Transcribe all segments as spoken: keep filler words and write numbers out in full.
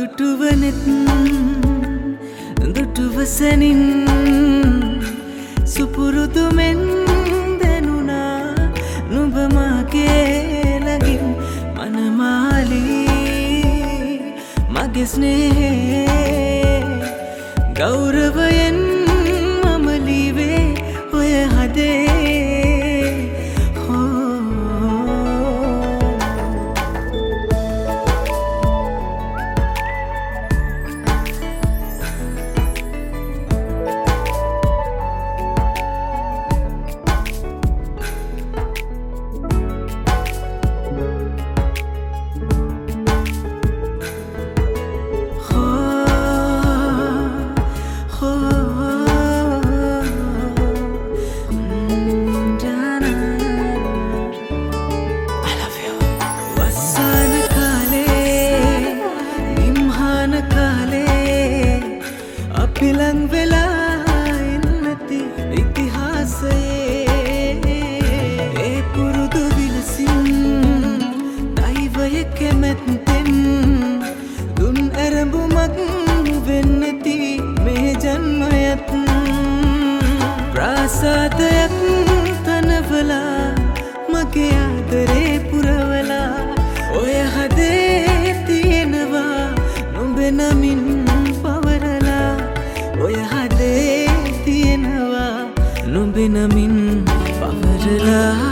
නොදුටුවනෙත් දුටුවසනින් සුපුරුදුමෙන් දැනුණා නුඹ මගේ ළඟින් මනමාලී මගේ ස්නේහේ ගෞරවයෙන් මම ලීවේ ඔය හදේ පිලන් වෙලා ඉන්නති ඉතිහාසයේ ඒ පුරුදු විලසින් දෛවය කැමැත්තෙන් දුන් ඇරඹුමක් වෙන්නති මේ ජන්මයත් ප්‍රාසාදයක් තනවලා මගේ ආදරේ පුරවලා ඔය හදේ තියෙනවා නුඹේ නමින් ඔය හදේ තියෙනවා නුඹේ නමින් පවරලා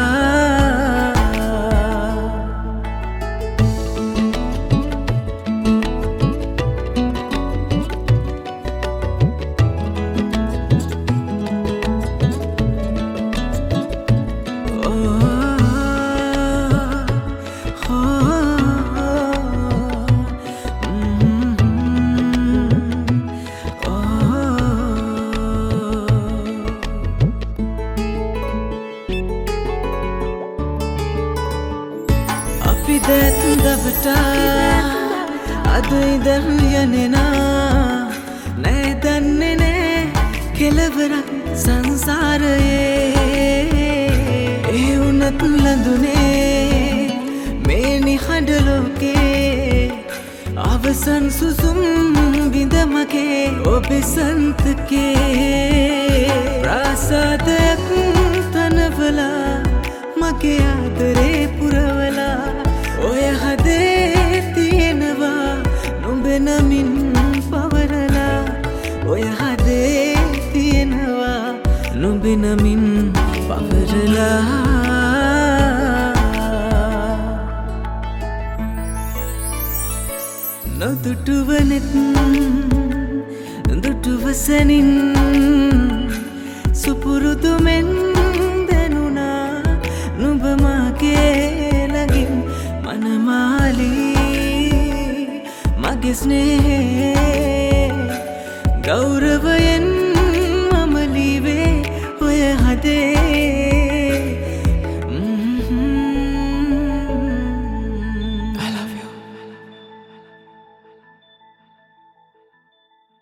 දැත් දවටා අද ඉදන් යනෙනා නෑ දන්නේ නෑ කෙලවරක් සංසාරයේ ඒ වුණත් ලඳුනේ මේ නිහඬ ලෝකේ අවසන් සුසුම් බිඳ මගේ ඔබේ සන්තකේ ප්‍රාසාදයක් තනවලා මගේ ආදරේ පුරවලා ඔය හදේ තියෙනවා නුඹේ නමින් පවරලා ඔය හදේ තියෙනවා නුඹේ නමින් පවරලා නොදුටුවනෙත් දුටුවසනින් සුපුරුදුමෙන් දැනුණා නුඹ මගේ ළඟින් මනමාලී මගේ ස්නේහේ ගෞරවයෙන් මම ලීවේ ඔය හදේ